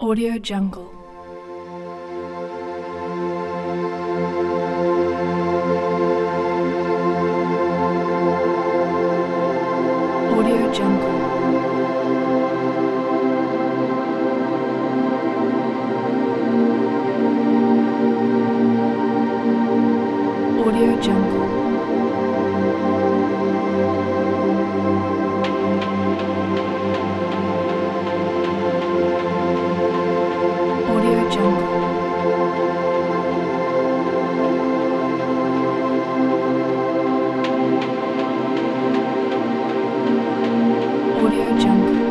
Audio Jungle. Audio Jungle. Audio Jungle. Audio Jungle. Audio Jungle.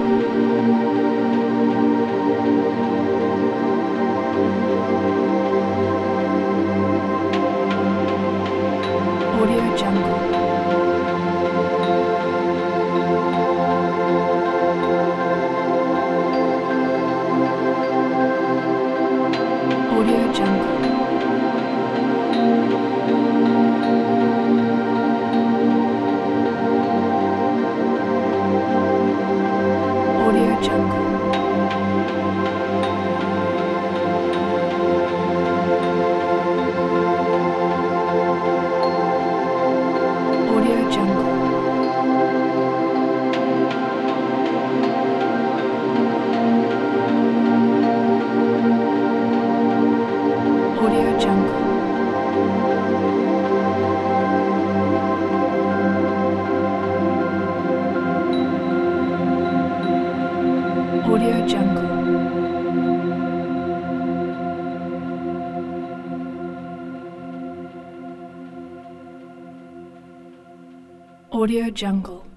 Audio Jungle. Audio Jungle. Audio Jungle. Audio Jungle. Audio Jungle. Audio Jungle. Audio Jungle.